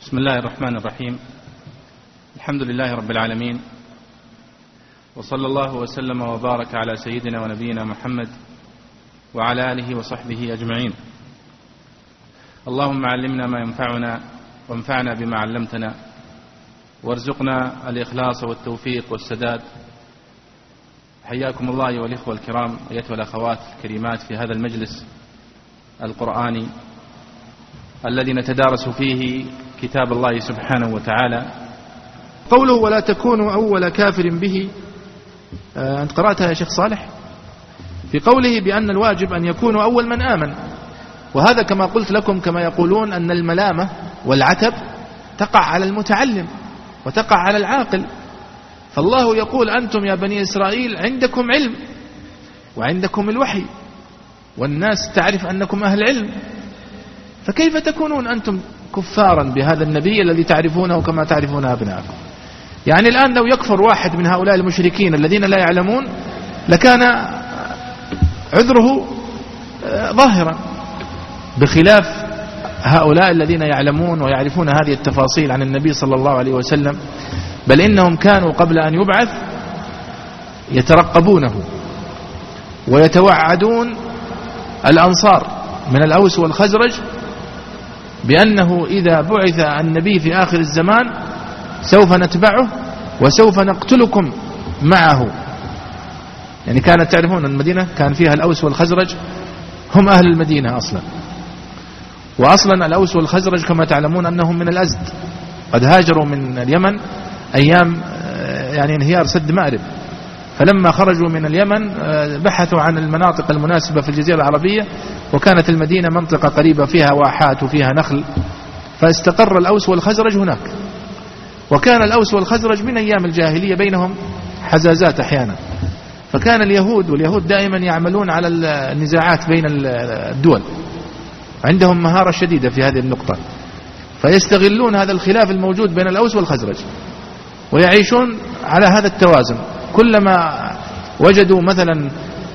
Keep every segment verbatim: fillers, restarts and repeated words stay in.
بسم الله الرحمن الرحيم. الحمد لله رب العالمين، وصلى الله وسلم وبارك على سيدنا ونبينا محمد وعلى آله وصحبه أجمعين. اللهم علمنا ما ينفعنا وانفعنا بما علمتنا، وارزقنا الإخلاص والتوفيق والسداد. حياكم الله والإخوة الكرام أيتها الأخوات الكريمات في هذا المجلس القرآني الذي نتدارس فيه كتاب الله سبحانه وتعالى. قوله ولا تكونوا أول كافر به، آه أنت قرأتها يا شيخ صالح؟ في قوله بأن الواجب أن يكونوا أول من آمن، وهذا كما قلت لكم كما يقولون أن الملامة والعتب تقع على المتعلم وتقع على العاقل. فالله يقول أنتم يا بني إسرائيل عندكم علم وعندكم الوحي والناس تعرف أنكم أهل علم، فكيف تكونون أنتم كفارا بهذا النبي الذي تعرفونه كما تعرفون أبناءكم؟ يعني الآن لو يكفر واحد من هؤلاء المشركين الذين لا يعلمون لكان عذره ظاهرا، بخلاف هؤلاء الذين يعلمون ويعرفون هذه التفاصيل عن النبي صلى الله عليه وسلم، بل إنهم كانوا قبل أن يبعث يترقبونه ويتوعدون الأنصار من الأوس والخزرج بأنه إذا بعث النبي في آخر الزمان سوف نتبعه وسوف نقتلكم معه. يعني كانت تعرفون أن المدينة كان فيها الأوس والخزرج هم أهل المدينة أصلا، وأصلا الأوس والخزرج كما تعلمون أنهم من الأزد، قد هاجروا من اليمن أيام يعني انهيار سد مأرب، فلما خرجوا من اليمن بحثوا عن المناطق المناسبة في الجزيرة العربية، وكانت المدينة منطقة قريبة فيها واحات وفيها نخل، فاستقر الأوس والخزرج هناك. وكان الأوس والخزرج من أيام الجاهلية بينهم حزازات أحيانا، فكان اليهود واليهود دائما يعملون على النزاعات بين الدول، عندهم مهارة شديدة في هذه النقطة، فيستغلون هذا الخلاف الموجود بين الأوس والخزرج ويعيشون على هذا التوازن. كلما وجدوا مثلا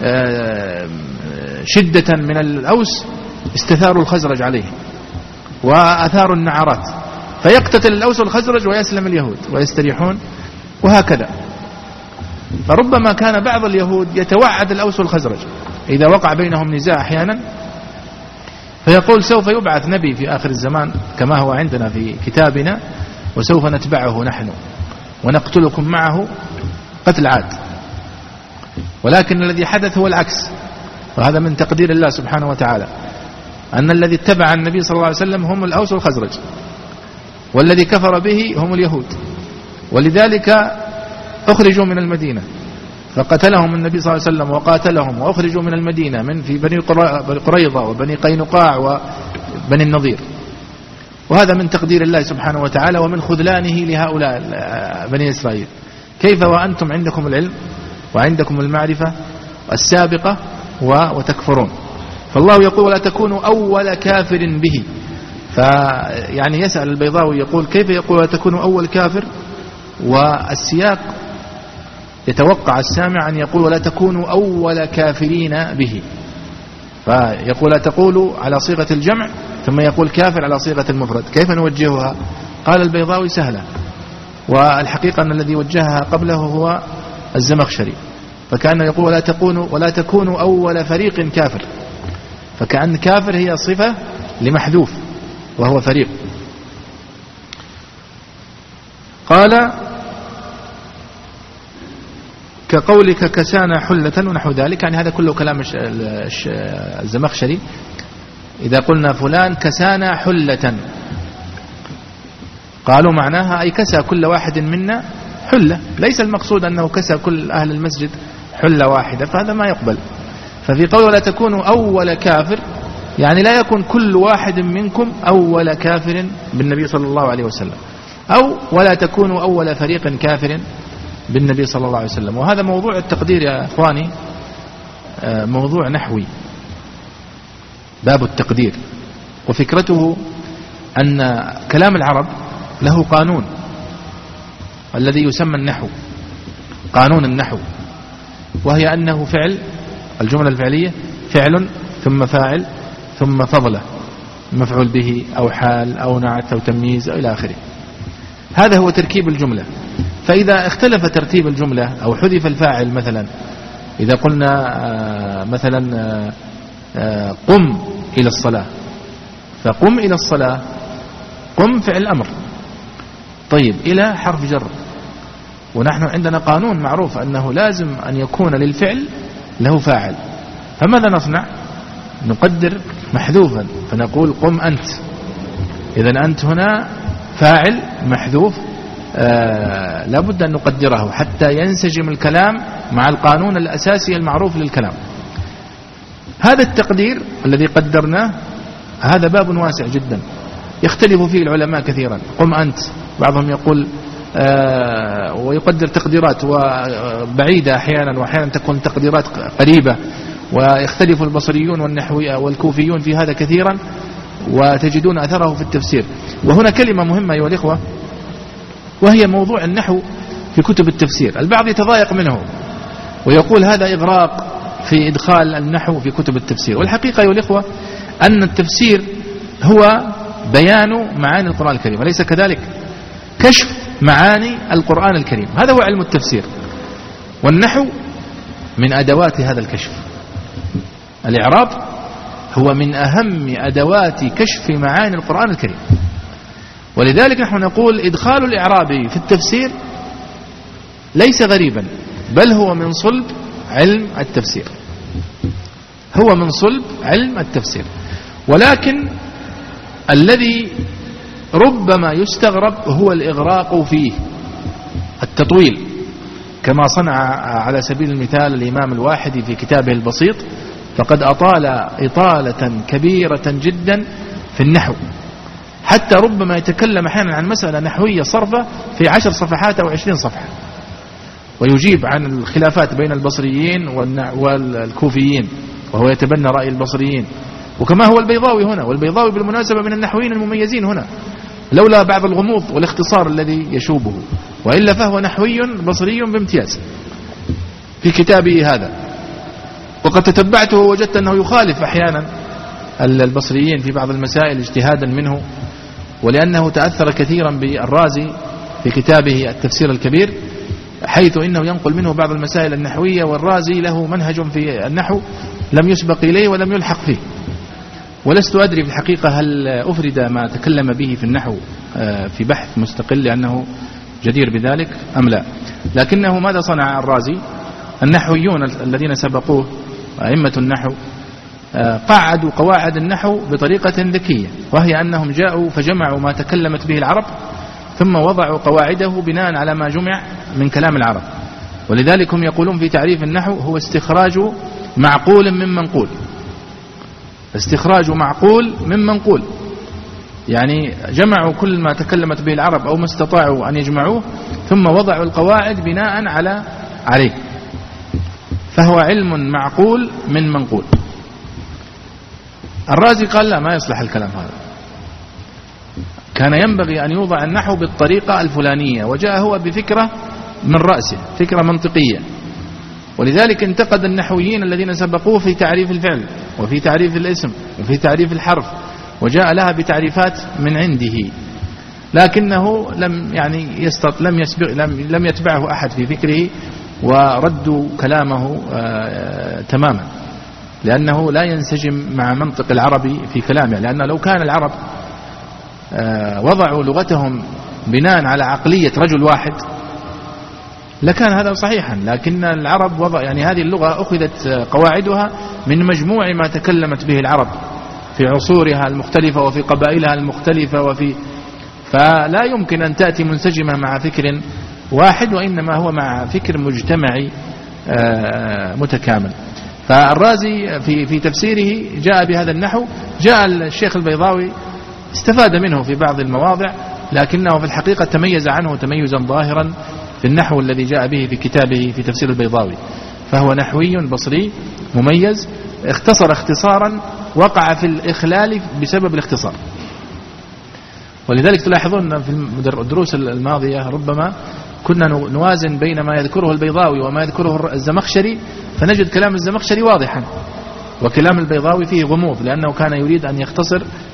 شدة من الأوس استثاروا الخزرج عليه وأثاروا النعرات، فيقتتل الأوس والخزرج ويسلم اليهود ويستريحون، وهكذا. فربما كان بعض اليهود يتوعد الأوس والخزرج إذا وقع بينهم نزاع أحيانا، فيقول سوف يبعث نبي في آخر الزمان كما هو عندنا في كتابنا، وسوف نتبعه نحن ونقتلكم معه قتل عاد. ولكن الذي حدث هو العكس، وهذا من تقدير الله سبحانه وتعالى، أن الذي اتبع النبي صلى الله عليه وسلم هم الأوس والخزرج، والذي كفر به هم اليهود، ولذلك أخرجوا من المدينة فقتلهم النبي صلى الله عليه وسلم وقاتلهم، وأخرجوا من المدينة من في بني قريظة وبني قينقاع وبني النضير. وهذا من تقدير الله سبحانه وتعالى ومن خذلانه لهؤلاء بني إسرائيل. كيف وأنتم عندكم العلم وعندكم المعرفة السابقة وتكفرون؟ فالله يقول لا تكونوا أول كافر به. فيعني يسأل البيضاوي يقول كيف يقول لا تكونوا أول كافر، والسياق يتوقع السامع أن يقول ولا تكونوا أول كافرين به، فيقول لا تقولوا على صيغة الجمع ثم يقول كافر على صيغة المفرد. كيف نوجهها؟ قال البيضاوي سهلة، والحقيقة أن الذي وجهها قبله هو الزمخشري، فكأنه يقول ولا تكونوا ولا تكونوا أول فريق كافر، فكأن كافر هي صفة لمحذوف وهو فريق. قال كقولك كسانا حلة ونحو ذلك، يعني هذا كله كلام الزمخشري. إذا قلنا فلان كسانا حلة قالوا معناها أي كسى كل واحد منا حلة، ليس المقصود أنه كسى كل أهل المسجد حلة واحدة، فهذا ما يقبل. ففي قول لا تكونوا أول كافر يعني لا يكون كل واحد منكم أول كافر بالنبي صلى الله عليه وسلم، أو ولا تكونوا أول فريق كافر بالنبي صلى الله عليه وسلم. وهذا موضوع التقدير يا أخواني موضوع نحوي، باب التقدير، وفكرته أن كلام العرب له قانون الذي يسمى النحو، قانون النحو، وهي أنه فعل، الجملة الفعلية فعل ثم فاعل ثم فضله، مفعول به أو حال أو نعت أو تمييز أو إلى آخره. هذا هو تركيب الجملة. فإذا اختلف ترتيب الجملة أو حذف الفاعل مثلا، إذا قلنا مثلا قم إلى الصلاة، فقم إلى الصلاة، قم فعل أمر، طيب إلى حرف جر، ونحن عندنا قانون معروف أنه لازم أن يكون للفعل له فاعل، فماذا نصنع؟ نقدر محذوفا فنقول قم أنت. إذن أنت هنا فاعل محذوف، آه لابد أن نقدره حتى ينسجم الكلام مع القانون الأساسي المعروف للكلام. هذا التقدير الذي قدرناه هذا باب واسع جدا يختلف فيه العلماء كثيرا. قم أنت، بعضهم يقول آه ويقدر تقديرات بعيدة أحيانا، وأحيانا تكون تقديرات قريبة، ويختلف البصريون والنحوي والكوفيون في هذا كثيرا، وتجدون أثره في التفسير. وهنا كلمة مهمة أيها الإخوة، وهي موضوع النحو في كتب التفسير. البعض يتضايق منه ويقول هذا إغراق في إدخال النحو في كتب التفسير، والحقيقة أيها الإخوة أن التفسير هو بيان معاني القرآن الكريم، أليس كذلك؟ كشف معاني القرآن الكريم، هذا هو علم التفسير، والنحو من أدوات هذا الكشف. الإعراب هو من أهم أدوات كشف معاني القرآن الكريم، ولذلك نحن نقول إدخال الإعراب في التفسير ليس غريبا، بل هو من صلب علم التفسير، هو من صلب علم التفسير. ولكن الذي ربما يستغرب هو الإغراق فيه، التطويل، كما صنع على سبيل المثال الإمام الواحدي في كتابه البسيط، فقد أطال إطالة كبيرة جدا في النحو، حتى ربما يتكلم أحيانا عن مسألة نحوية صرفة في عشر صفحات أو عشرين صفحة، ويجيب عن الخلافات بين البصريين والكوفيين، وهو يتبنى رأي البصريين، وكما هو البيضاوي هنا. والبيضاوي بالمناسبة من النحويين المميزين هنا، لولا بعض الغموض والاختصار الذي يشوبه، وإلا فهو نحوي بصري بامتياز في كتابه هذا. وقد تتبعته ووجدت أنه يخالف أحيانا البصريين في بعض المسائل اجتهادا منه، ولأنه تأثر كثيرا بالرازي في كتابه التفسير الكبير، حيث إنه ينقل منه بعض المسائل النحوية، والرازي له منهج في النحو لم يسبق إليه ولم يلحق فيه. ولست أدري في الحقيقة هل أفرد ما تكلم به في النحو في بحث مستقل لأنه جدير بذلك أم لا، لكنه ماذا صنع الرازي؟ النحويون الذين سبقوه أئمة النحو قعدوا قواعد النحو بطريقة ذكية، وهي أنهم جاءوا فجمعوا ما تكلمت به العرب، ثم وضعوا قواعده بناء على ما جمع من كلام العرب. ولذلك هم يقولون في تعريف النحو هو استخراج معقول من منقول، استخراج معقول من منقول، يعني جمعوا كل ما تكلمت به العرب أو ما استطاعوا أن يجمعوه، ثم وضعوا القواعد بناء على عليه، فهو علم معقول من منقول. الرازي قال لا، ما يصلح الكلام هذا، كان ينبغي أن يوضع النحو بالطريقة الفلانية، وجاء هو بفكرة من رأسه، فكرة منطقية. ولذلك انتقد النحويين الذين سبقوه في تعريف الفعل وفي تعريف الاسم وفي تعريف الحرف، وجاء لها بتعريفات من عنده، لكنه لم يعني يستط لم يسبق لم لم يتبعه أحد في فكره، وردوا كلامه آه تماما، لأنه لا ينسجم مع منطق العربي في كلامه. لأن لو كان العرب آه وضعوا لغتهم بناء على عقلية رجل واحد لكان هذا صحيحا، لكن العرب وضع يعني هذه اللغة أخذت قواعدها من مجموع ما تكلمت به العرب في عصورها المختلفة وفي قبائلها المختلفة، وفي فلا يمكن أن تأتي منسجمة مع فكر واحد، وإنما هو مع فكر مجتمعي متكامل. فالرازي في في تفسيره جاء بهذا النحو، جاء الشيخ البيضاوي استفاد منه في بعض المواضع، لكنه في الحقيقة تميز عنه تميزا ظاهرا في النحو الذي جاء به في كتابه في تفسير البيضاوي، فهو نحوي بصري مميز، اختصر اختصارا وقع في الإخلال بسبب الاختصار. ولذلك تلاحظون في الدروس الماضية ربما كنا نوازن بين ما يذكره البيضاوي وما يذكره الزمخشري، فنجد كلام الزمخشري واضحا وكلام البيضاوي فيه غموض، لأنه كان يريد أن يختصر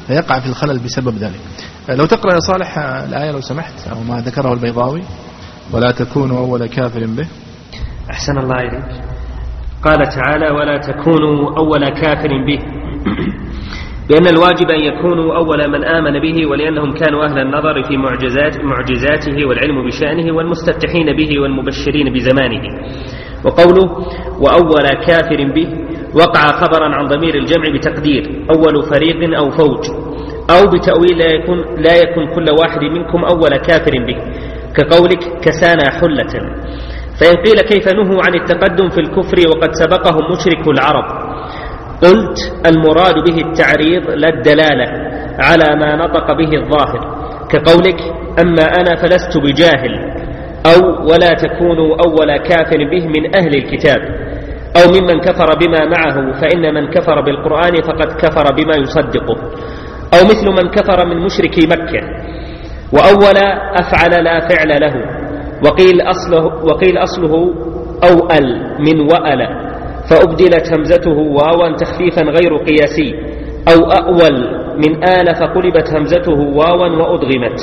فيقع في الخلل بسبب ذلك. لو تقرأ يا صالح الآية لو سمحت، أو ما ذكره البيضاوي: ولا تكونوا أول كافر به. أحسن الله إليك. قال تعالى: ولا تكونوا أول كافر به، بأن الواجب أن يكونوا أول من آمن به، ولأنهم كانوا أهل النظر في معجزات معجزاته والعلم بشأنه والمستفتحين به والمبشرين بزمانه. وقوله وأول كافر به وقع خبرا عن ضمير الجمع بتقدير أول فريق أو فوج، أو بتأويل لا يكون, لا يكون كل واحد منكم أول كافر به، كقولك كسانا حلة. فإن قيل كيف نهوا عن التقدم في الكفر وقد سبقهم مشرك العرب؟ قلت المراد به التعريض لا الدلالة على ما نطق به الظاهر، كقولك أما أنا فلست بجاهل، أو ولا تكونوا أول كافر به من أهل الكتاب، أو ممن كفر بما معه، فإن من كفر بالقرآن فقد كفر بما يصدقه، أو مثل من كفر من مشركي مكة. وأول أفعل لا فعل له، وقيل أصله, وقيل أصله أوأل من وأل، فأبدلت همزته واوا تخفيفا غير قياسي، أو أأول من آل فقلبت همزته واوا وأدغمت.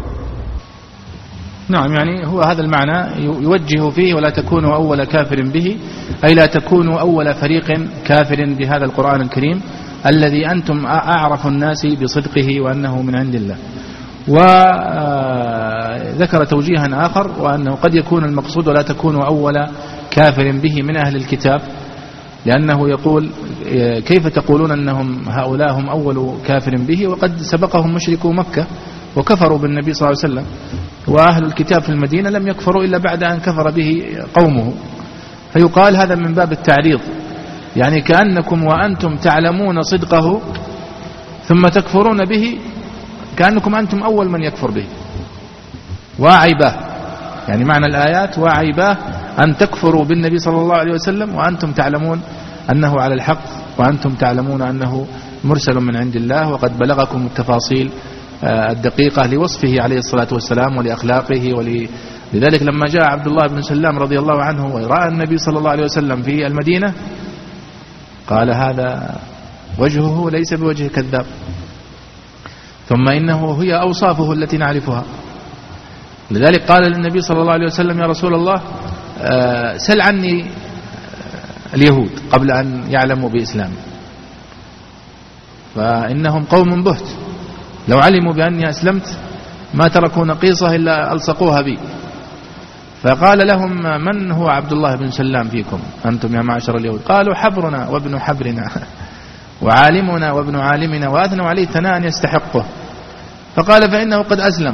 نعم، يعني هو هذا المعنى يوجه فيه ولا تكونوا أول كافر به، أي لا تكونوا أول فريق كافر بهذا القرآن الكريم الذي أنتم أعرف الناس بصدقه وأنه من عند الله. وذكر توجيها آخر، وأنه قد يكون المقصود ولا تكونوا أول كافر به من أهل الكتاب، لأنه يقول كيف تقولون أنهم هؤلاء هم أول كافر به وقد سبقهم مشركو مكة وكفروا بالنبي صلى الله عليه وسلم، وأهل الكتاب في المدينة لم يكفروا إلا بعد أن كفر به قومه. فيقال هذا من باب التعريض، يعني كأنكم وأنتم تعلمون صدقه ثم تكفرون به، كأنكم أنتم أول من يكفر به. وعيباه، يعني معنى الآيات وعيباه أن تكفروا بالنبي صلى الله عليه وسلم وأنتم تعلمون أنه على الحق، وأنتم تعلمون أنه مرسل من عند الله، وقد بلغكم التفاصيل الدقيقة لوصفه عليه الصلاة والسلام ولأخلاقه. ولذلك لما جاء عبد الله بن سلام رضي الله عنه ورأى النبي صلى الله عليه وسلم في المدينة قال هذا وجهه ليس بوجه كذاب، ثم إنه هي أوصافه التي نعرفها. لذلك قال للنبي صلى الله عليه وسلم يا رسول الله سل عني اليهود قبل أن يعلموا بإسلام، فإنهم قوم بهت، لو علموا بأني أسلمت ما تركوا نقيصة إلا ألصقوها بي. فقال لهم من هو عبد الله بن سلام فيكم أنتم يا معشر اليهود؟ قالوا حبرنا وابن حبرنا وعالمنا وابن عالمنا، وأثنوا عليه ثناء يستحقه. فقال فإنه قد أسلم.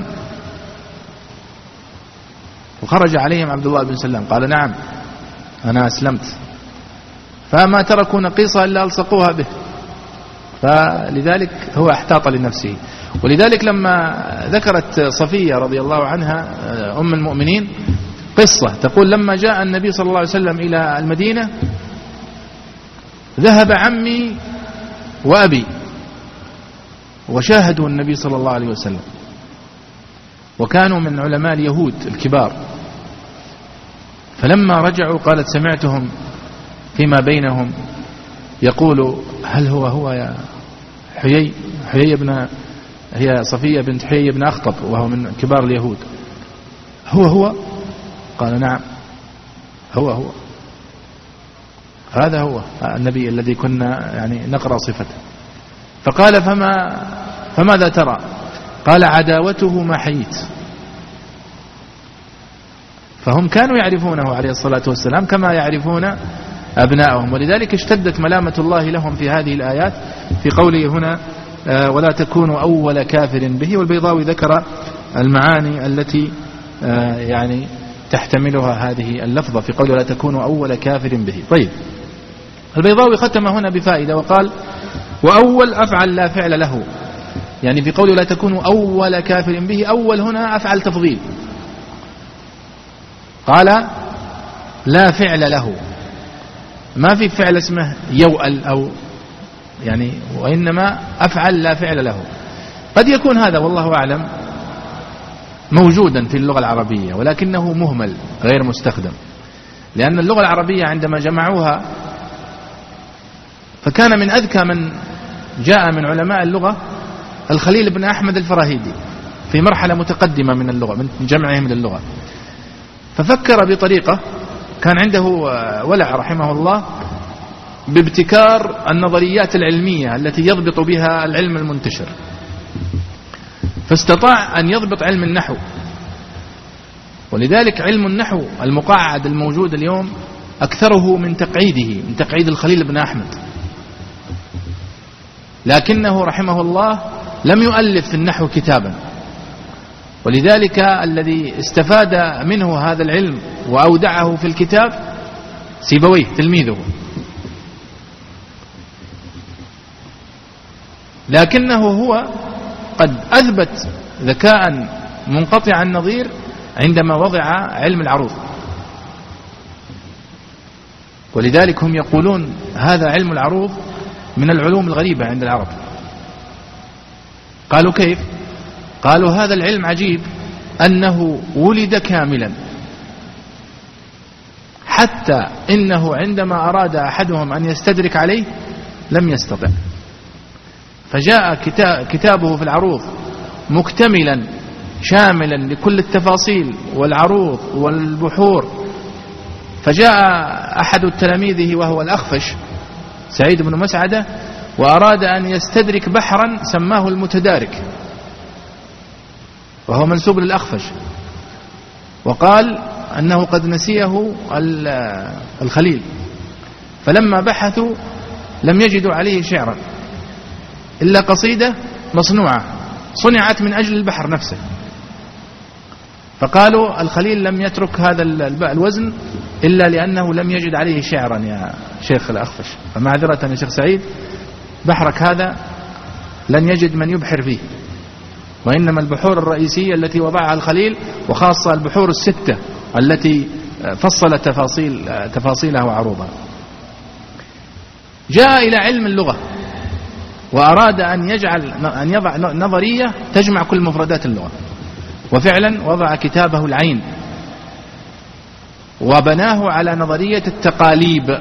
وخرج عليهم عبد الله بن سلام قال نعم أنا أسلمت، فما تركوا نقيصة إلا ألصقوها به. فلذلك هو احتاط لنفسه. ولذلك لما ذكرت صفية رضي الله عنها أم المؤمنين قصة تقول لما جاء النبي صلى الله عليه وسلم إلى المدينة ذهب عمي وأبي وشاهدوا النبي صلى الله عليه وسلم، وكانوا من علماء اليهود الكبار. فلما رجعوا قالت سمعتهم فيما بينهم يقول هل هو هو يا حيي حيي بن هي صفية بنت حيي بن أخطب وهو من كبار اليهود، هو هو؟ قال نعم هو هو، هذا هو النبي الذي كنا يعني نقرأ صفته. فقال فما فماذا ترى؟ قال عداوته ما حييت. فهم كانوا يعرفونه عليه الصلاة والسلام كما يعرفون أبنائهم. ولذلك اشتدت ملامة الله لهم في هذه الآيات في قوله هنا ولا تكونوا أول كافر به. والبيضاوي ذكر المعاني التي يعني تحتملها هذه اللفظة في قوله لا تكونوا أول كافر به. طيب، البيضاوي ختم هنا بفائدة وقال وأول أفعل لا فعل له، يعني في قوله لا تكونوا أول كافر به أول هنا أفعل تفضيل، قال لا فعل له، ما في فعل اسمه يوأل أو يعني، وإنما أفعل لا فعل له. قد يكون هذا والله أعلم موجودا في اللغة العربية ولكنه مهمل غير مستخدم، لأن اللغة العربية عندما جمعوها فكان من أذكى من جاء من علماء اللغة الخليل بن أحمد الفراهيدي في مرحلة متقدمة من اللغة، من جمعهم للغة، ففكر بطريقة، كان عنده ولع رحمه الله بابتكار النظريات العلمية التي يضبط بها العلم المنتشر، فاستطاع أن يضبط علم النحو. ولذلك علم النحو المقعد الموجود اليوم أكثره من تقعيده، من تقعيد الخليل بن أحمد، لكنه رحمه الله لم يؤلف في النحو كتابا. ولذلك الذي استفاد منه هذا العلم وأودعه في الكتاب سيبويه تلميذه، لكنه هو قد أثبت ذكاء منقطع النظير عندما وضع علم العروض. ولذلك هم يقولون هذا علم العروض من العلوم الغريبة عند العرب. قالوا كيف؟ قالوا هذا العلم عجيب أنه ولد كاملا، حتى إنه عندما أراد أحدهم أن يستدرك عليه لم يستطع، فجاء كتابه في العروض مكتملا شاملا لكل التفاصيل والعروض والبحور. فجاء أحد تلاميذه وهو الأخفش سعيد بن مسعدة وأراد أن يستدرك بحرا سماه المتدارك، وهو منسوب للأخفش، وقال أنه قد نسيه الخليل، فلما بحثوا لم يجدوا عليه شعرا إلا قصيدة مصنوعة صنعت من أجل البحر نفسه. فقالوا الخليل لم يترك هذا الوزن إلا لأنه لم يجد عليه شعرا يا شيخ الأخفش، فمعذرة يا شيخ سعيد، بحرك هذا لن يجد من يبحر فيه، وإنما البحور الرئيسية التي وضعها الخليل، وخاصة البحور الستة التي فصل تفاصيل تفاصيلها وعروضها. جاء إلى علم اللغة وأراد أن يجعل أن يضع نظرية تجمع كل مفردات اللغة، وفعلا وضع كتابه العين وبناه على نظرية التقاليب،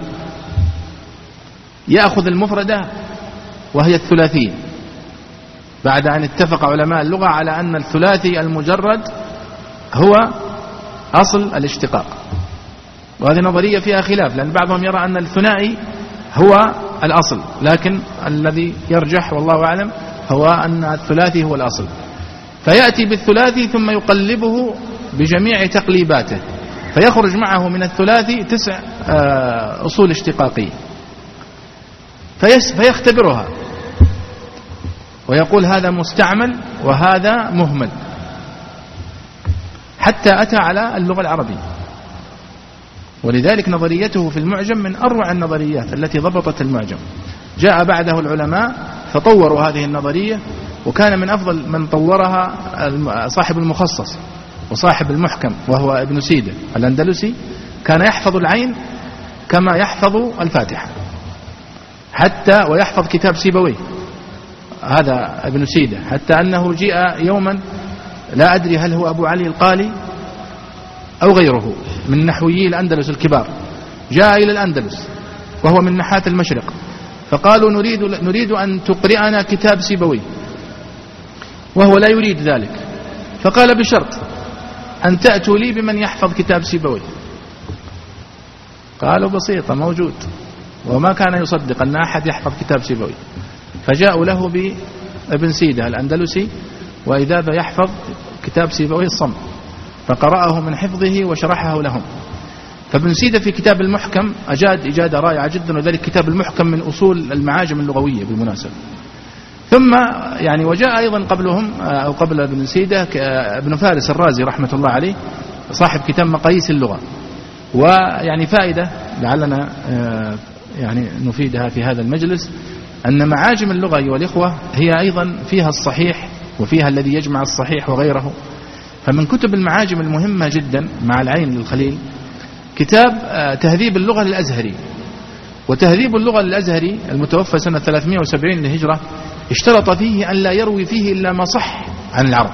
يأخذ المفردة وهي الثلاثية، بعد أن اتفق علماء اللغة على أن الثلاثي المجرد هو أصل الاشتقاق. وهذه نظرية فيها خلاف، لأن بعضهم يرى أن الثنائي هو الأصل، لكن الذي يرجح والله أعلم هو أن الثلاثي هو الأصل. فيأتي بالثلاثي ثم يقلبه بجميع تقليباته، فيخرج معه من الثلاثي تسع أصول اشتقاقية، فيختبرها ويقول هذا مستعمل وهذا مهمل، حتى أتى على اللغة العربية. ولذلك نظريته في المعجم من أروع النظريات التي ضبطت المعجم. جاء بعده العلماء فطوروا هذه النظرية، وكان من أفضل من طورها صاحب المخصص وصاحب المحكم وهو ابن سيدة الأندلسي، كان يحفظ العين كما يحفظ الفاتحة، حتى ويحفظ كتاب سيبويه هذا ابن سيدة، حتى أنه جاء يوما لا أدري هل هو أبو علي القالي أو غيره من نحويي الأندلس الكبار، جاء إلى الأندلس وهو من نحات المشرق، فقالوا نريد, نريد أن تقرئنا كتاب سيبويه، وهو لا يريد ذلك، فقال بشرط أن تأتوا لي بمن يحفظ كتاب سيبويه. قالوا بسيطة موجود، وما كان يصدق أن أحد يحفظ كتاب سيبويه، فجاءوا له بابن سيدة الأندلسي وإذا يحفظ كتاب سيبويه الصم، فقرأه من حفظه وشرحه لهم. فابن سيدة في كتاب المحكم أجاد إجادة رائعة جدا، وذلك كتاب المحكم من أصول المعاجم اللغوية بالمناسبة. ثم يعني وجاء أيضا قبلهم أو قبل ابن سيدة ابن فارس الرازي رحمة الله عليه صاحب كتاب مقاييس اللغة. ويعني فائدة لعلنا يعني نفيدها في هذا المجلس، أن معاجم اللغة أيها الإخوة هي أيضا فيها الصحيح وفيها الذي يجمع الصحيح وغيره. فمن كتب المعاجم المهمة جدا مع العين للخليل كتاب تهذيب اللغة للأزهري. وتهذيب اللغة للأزهري المتوفى سنة ثلاثمائة وسبعين للهجرة اشترط فيه أن لا يروي فيه إلا ما صح عن العرب.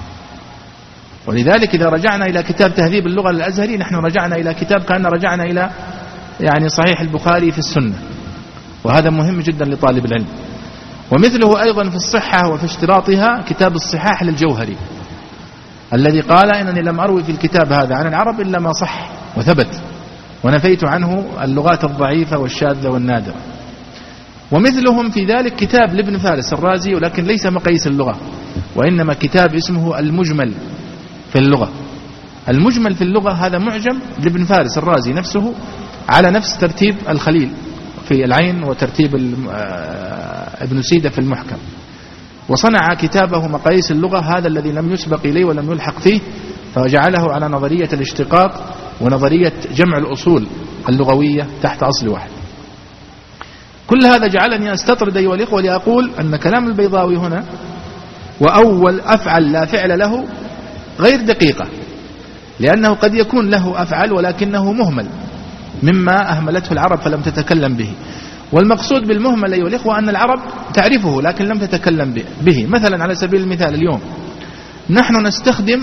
ولذلك إذا رجعنا إلى كتاب تهذيب اللغة للأزهري نحن رجعنا إلى كتاب كأن رجعنا إلى يعني صحيح البخاري في السنة، وهذا مهم جدا لطالب العلم. ومثله أيضا في الصحة وفي اشتراطها كتاب الصحاح للجوهري الذي قال إنني لم أروي في الكتاب هذا عن العرب إلا ما صح وثبت، ونفيت عنه اللغات الضعيفة والشاذة والنادرة. ومثلهم في ذلك كتاب لابن فارس الرازي، ولكن ليس مقيس اللغة، وإنما كتاب اسمه المجمل في اللغة. المجمل في اللغة هذا معجم لابن فارس الرازي نفسه على نفس ترتيب الخليل في العين وترتيب ابن سيدة في المحكم، وصنع كتابه مقاييس اللغة هذا الذي لم يسبق إليه ولم يلحق فيه، فجعله على نظرية الاشتقاق ونظرية جمع الأصول اللغوية تحت أصل واحد. كل هذا جعلني أستطرد أيها الإخوة لأقول أن كلام البيضاوي هنا وأول أفعل لا فعل له غير دقيقة، لأنه قد يكون له أفعل ولكنه مهمل مما أهملته العرب فلم تتكلم به. والمقصود بالمهمل أيها الإخوة أن العرب تعرفه لكن لم تتكلم به. مثلا على سبيل المثال اليوم نحن نستخدم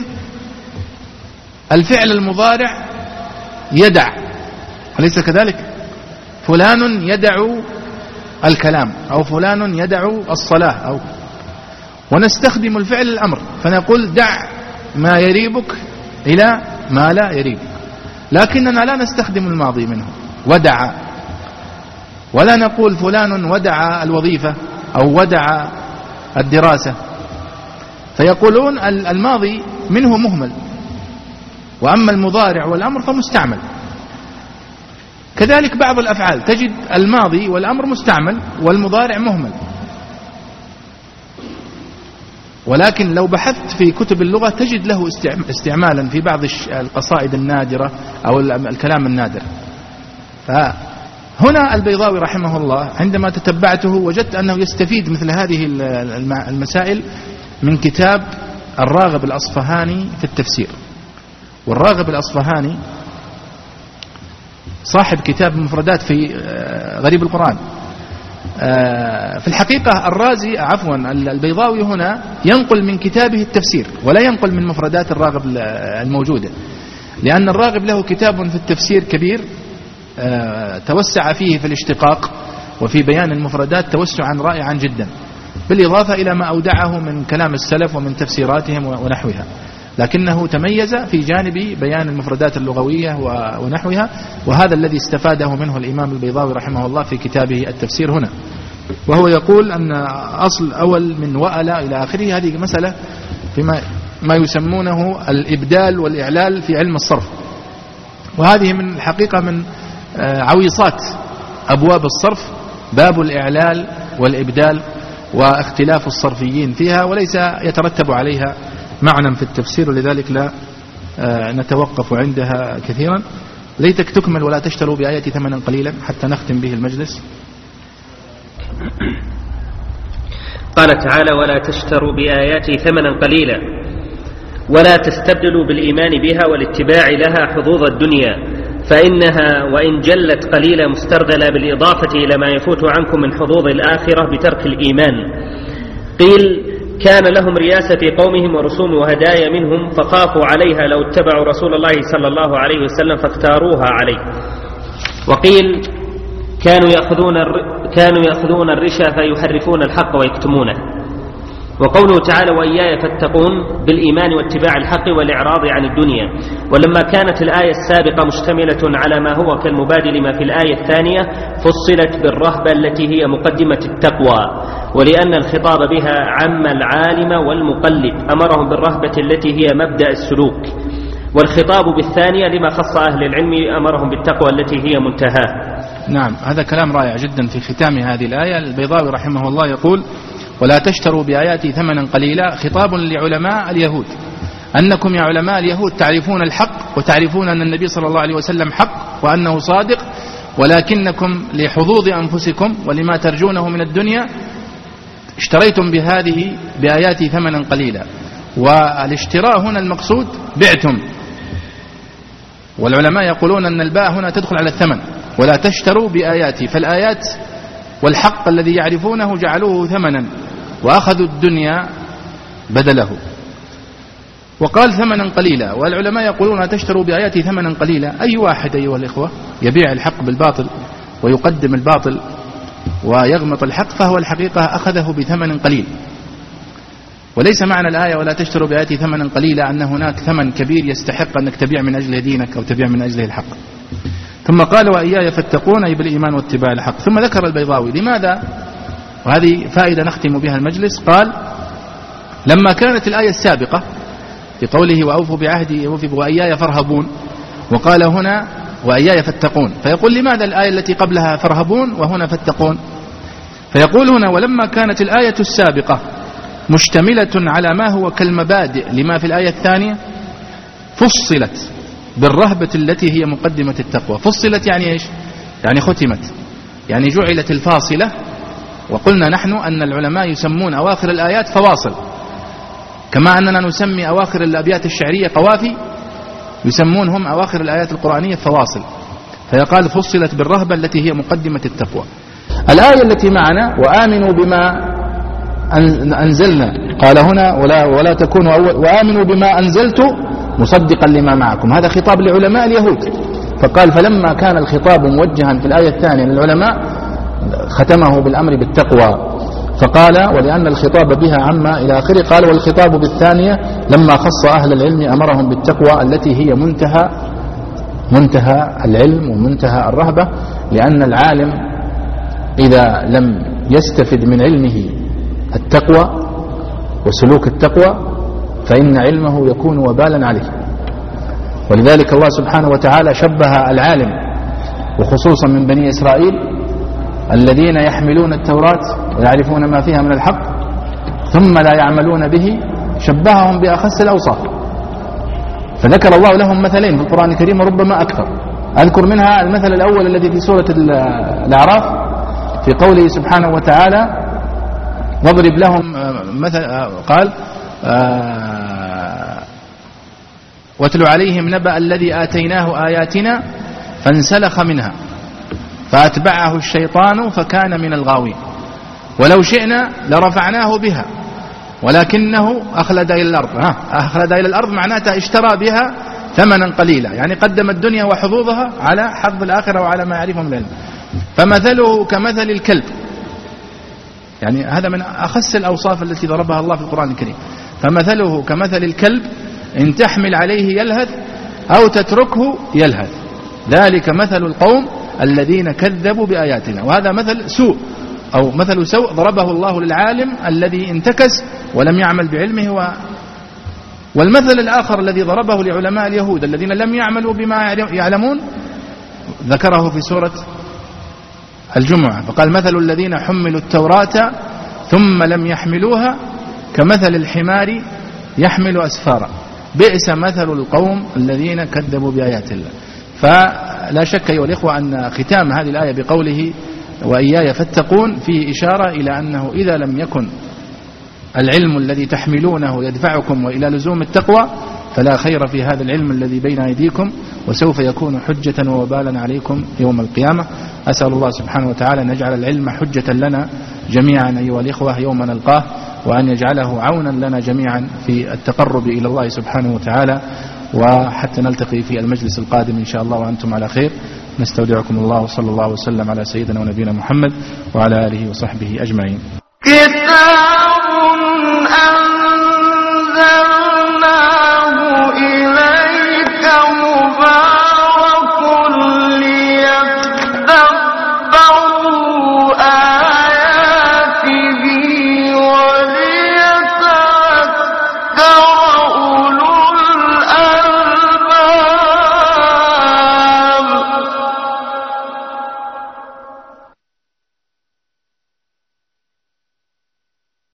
الفعل المضارع يدع، أليس كذلك؟ فلان يدع الكلام أو فلان يدع الصلاة، أو ونستخدم الفعل الأمر فنقول دع ما يريبك إلى ما لا يريبك، لكننا لا نستخدم الماضي منه ودع، ولا نقول فلان ودع الوظيفة أو ودع الدراسة، فيقولون الماضي منه مهمل، وأما المضارع والأمر فمستعمل. كذلك بعض الأفعال تجد الماضي والأمر مستعمل والمضارع مهمل، ولكن لو بحثت في كتب اللغة تجد له استعمالا في بعض القصائد النادرة أو الكلام النادر. فهنا البيضاوي رحمه الله عندما تتبعته وجدت أنه يستفيد مثل هذه المسائل من كتاب الراغب الأصفهاني في التفسير. والراغب الأصفهاني صاحب كتاب مفردات في غريب القرآن. في الحقيقة الرازي عفوا البيضاوي هنا ينقل من كتابه التفسير ولا ينقل من مفردات الراغب الموجودة، لأن الراغب له كتاب في التفسير كبير توسع فيه في الاشتقاق وفي بيان المفردات توسعا رائعا جدا، بالإضافة إلى ما أودعه من كلام السلف ومن تفسيراتهم ونحوها، لكنه تميز في جانب بيان المفردات اللغوية ونحوها، وهذا الذي استفاده منه الإمام البيضاوي رحمه الله في كتابه التفسير هنا. وهو يقول أن أصل أول من وأل إلى آخره هذه مسألة فيما ما يسمونه الإبدال والإعلال في علم الصرف، وهذه من الحقيقة من عويصات أبواب الصرف، باب الإعلال والإبدال واختلاف الصرفيين فيها، وليس يترتب عليها معنى في التفسير، ولذلك لا نتوقف عندها كثيرا. ليتك تكمل ولا تشتروا بآياتي ثمنا قليلا حتى نختم به المجلس. قال تعالى: ولا تشتروا بآياتي ثمنا قليلا ولا تستبدلوا بالإيمان بها والاتباع لها حظوظ الدنيا، فإنها وإن جلت قليلا مسترذلة بالإضافة إلى ما يفوت عنكم من حظوظ الآخرة بترك الإيمان. قيل: كان لهم رياسة في قومهم ورسوم وهدايا منهم فخافوا عليها لو اتبعوا رسول الله صلى الله عليه وسلم فاختاروها عليه. وقيل: كانوا يأخذون كانوا يأخذون الرشا فيحرفون الحق ويكتمونه. وقوله تعالى: وإياي فاتقون بالإيمان واتباع الحق والإعراض عن الدنيا. ولما كانت الآية السابقة مشتملة على ما هو كالمبادل ما في الآية الثانية فصلت بالرهبة التي هي مقدمة التقوى، ولأن الخطاب بها عم العالم والمقلد أمرهم بالرهبة التي هي مبدأ السلوك، والخطاب بالثانية لما خص أهل العلم أمرهم بالتقوى التي هي منتهاه. نعم، هذا كلام رائع جدا في ختام هذه الآية. البيضاوي رحمه الله يقول: ولا تشتروا بآياتي ثمنا قليلا، خطاب لعلماء اليهود، أنكم يا علماء اليهود تعرفون الحق وتعرفون أن النبي صلى الله عليه وسلم حق وأنه صادق، ولكنكم لحظوظ أنفسكم ولما ترجونه من الدنيا اشتريتم بهذه بآياتي ثمنا قليلا. والاشتراء هنا المقصود بعتم، والعلماء يقولون أن الباء هنا تدخل على الثمن. ولا تشتروا بآياتي، فالآيات والحق الذي يعرفونه جعلوه ثمنا وأخذوا الدنيا بدله. وقال ثمنا قليلا، والعلماء يقولون تشتروا بآياتي ثمنا قليلا. أي واحد أيها الإخوة يبيع الحق بالباطل ويقدم الباطل ويغمط الحق فهو الحقيقة أخذه بثمن قليل. وليس معنى الآية ولا تشتروا بآياتي ثمنا قليلا أن هناك ثمن كبير يستحق أنك تبيع من أجله دينك أو تبيع من أجله الحق. ثم قال وإياي فاتقون، أي بالإيمان واتباع الحق. ثم ذكر البيضاوي لماذا، وهذه فائدة نختم بها المجلس، قال لما كانت الآية السابقة في قوله وأوفوا بعهدي وإياي فارهبون، وقال هنا وإياي فاتقون، فيقول لماذا الآية التي قبلها فارهبون وهنا فاتقون؟ فيقول هنا ولما كانت الآية السابقة مشتملة على ما هو كالمبادئ لما في الآية الثانية فصلت بالرهبة التي هي مقدمة التقوى. فصلت يعني إيش؟ يعني ختمت، يعني جعلت الفاصلة. وقلنا نحن أن العلماء يسمون أواخر الآيات فواصل، كما أننا نسمي أواخر الأبيات الشعرية قوافي، يسمون هم أواخر الآيات القرآنية فواصل. فيقال فصلت بالرهبة التي هي مقدمة التقوى. الآية التي معنا وآمنوا بما أنزلنا، قال هنا ولا, ولا تكونوا أول وآمنوا بما أنزلت مصدقا لما معكم، هذا خطاب لعلماء اليهود. فقال فلما كان الخطاب موجها في الآية الثانية للعلماء ختمه بالأمر بالتقوى، فقال ولأن الخطاب بها عما إلى آخره، قال والخطاب بالثانية لما خص أهل العلم أمرهم بالتقوى التي هي منتهى منتهى العلم ومنتهى الرهبة، لأن العالم إذا لم يستفد من علمه التقوى وسلوك التقوى فإن علمه يكون وبالا عليه. ولذلك الله سبحانه وتعالى شبه العالم وخصوصا من بني إسرائيل الذين يحملون التوراة ويعرفون ما فيها من الحق ثم لا يعملون به، شبههم بأخس الأوصاف. فذكر الله لهم مثلين في القرآن الكريم وربما أكثر. أذكر منها المثل الأول الذي في سورة الأعراف في قوله سبحانه وتعالى واضرب لهم مثل، قال واتل عليهم نبأ الذي آتيناه آياتنا فانسلخ منها فأتبعه الشيطان فكان من الغاوين ولو شئنا لرفعناه بها ولكنه أخلد إلى الأرض. ها أخلد إلى الأرض معناتها اشترى بها ثمنا قليلا، يعني قدم الدنيا وحظوظها على حظ الآخرة وعلى ما يعرفه من العلم. فمثله كمثل الكلب، يعني هذا من أخس الأوصاف التي ضربها الله في القرآن الكريم. فمثله كمثل الكلب إن تحمل عليه يلهث أو تتركه يلهث، ذلك مثل القوم الذين كذبوا بآياتنا. وهذا مثل سوء أو مثل سوء ضربه الله للعالم الذي انتكس ولم يعمل بعلمه. و... والمثل الآخر الذي ضربه لعلماء اليهود الذين لم يعملوا بما يعلمون ذكره في سورة الجمعة، فقال مثل الذين حملوا التوراة ثم لم يحملوها كمثل الحمار يحمل أسفارا بئس مثل القوم الذين كذبوا بآيات الله. فلا شك أيها الإخوة أن ختام هذه الآية بقوله وإياي فاتقون فيه إشارة إلى أنه إذا لم يكن العلم الذي تحملونه يدفعكم وإلى لزوم التقوى فلا خير في هذا العلم الذي بين أيديكم، وسوف يكون حجة ووبالا عليكم يوم القيامة. أسأل الله سبحانه وتعالى أن يجعل العلم حجة لنا جميعا أيها الإخوة يوم نلقاه، وأن يجعله عونا لنا جميعا في التقرب إلى الله سبحانه وتعالى، وحتى نلتقي في المجلس القادم إن شاء الله وأنتم على خير. نستودعكم الله وصلى الله وسلم على سيدنا ونبينا محمد وعلى آله وصحبه أجمعين. كتاب